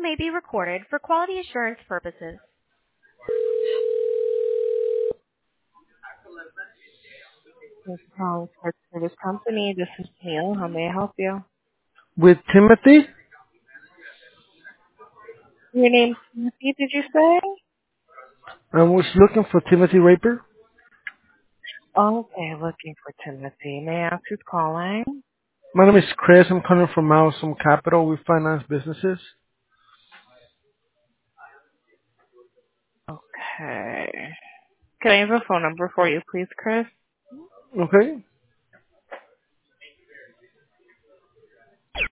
may be recorded for quality assurance purposes. Thanks for calling Parts Service Company. This is Neil. How may I help you? With Timothy? Your name's Timothy, did you say? I was looking for Timothy Raper. Okay, looking for Timothy. May I ask who's calling? My name is Chris. I'm calling from Milestone Capital. We finance businesses. Okay. Can I have a phone number for you, please, Chris? Okay.